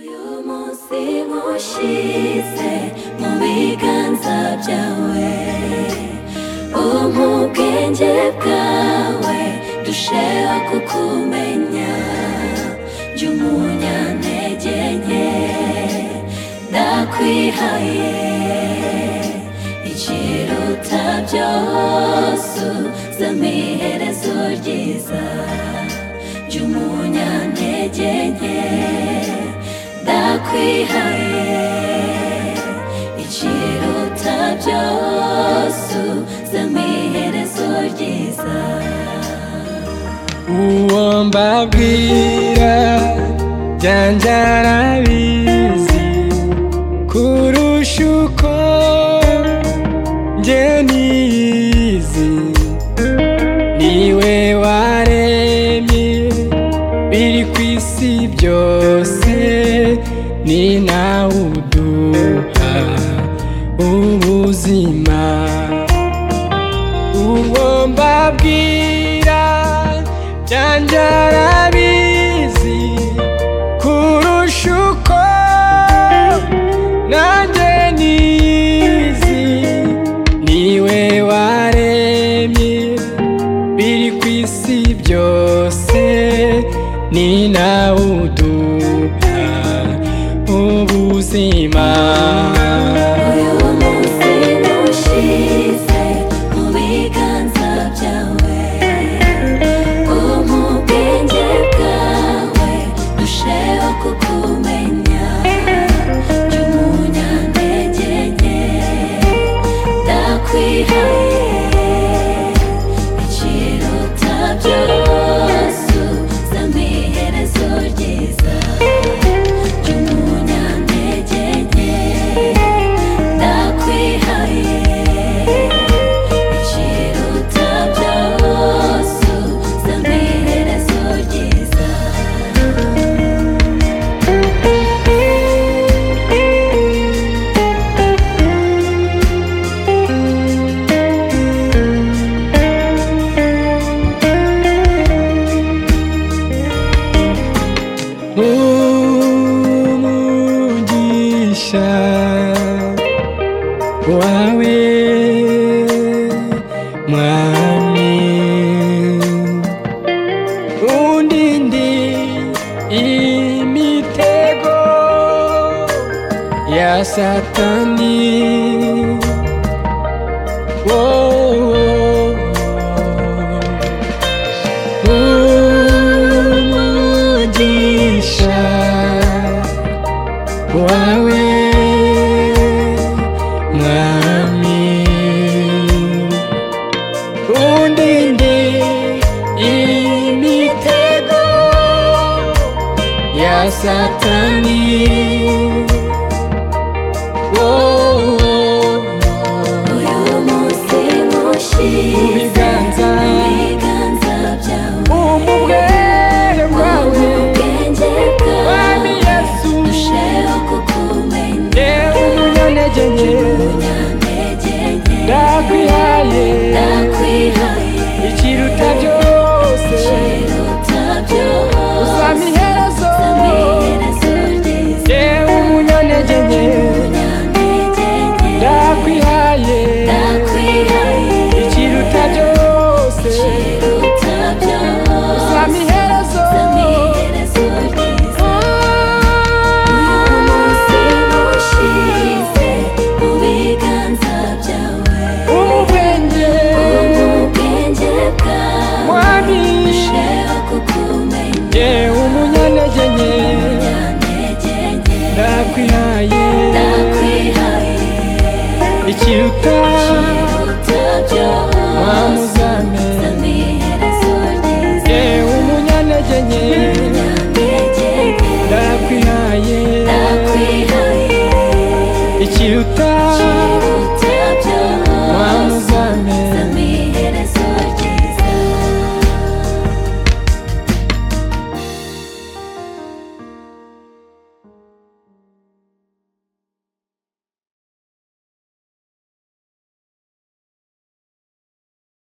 uyu munsi nkushyize mu biganza byawe, umpa ubwenge bwawe ndusheho kukumenya, jya umunyantege nke ndakwihaye, ikiruta byose uzampa iherezo ryiza, jya umunyantege nke ndakwihaye, ikiruta byose uzampa iherezo ryiza. Uwo mbabwira byanjye arabizi kurusha uko njye niyizi, niwe waremye biri ku isi byose, ni nawe uduha ubuzima. Uwo mbabwira byanjye arabizi kurusha uko nanjye niyizi, niwe waremye biri ku isi byose, ni nawe uduha ubuzima. Uyu munsi nkushyize mu biganza byawe, umpa ubwenge bwawe ndusheho kukumenya, jya umunyantege nke ndakwihaye, ikiruta byose uzampa iherezo ryiza, jya umunyantege nke ndakwihaye, ikiruta byose uzampa iherezo ryiza. Umugisha wawe mwami, undinde imitego ya Satani. Umugisha wawe mwami, undinde imitego ya Satani. Uyu munsi nkushyize mu biganza byawe, ubwenge bwawe ndusheho kukumenya, umunyantege nke ndakwihaye, ikiruta byose uzampa iherezo ryiza, umunyantege nke ndakwihaye, ikiruta byose uzampa iherezo ryiza. Uyu munsi nkushyize mu biganza byawe, ubwenge bwawe ndusheho kukumenya, umunyantege nke ndakwihaye, ikiruta byose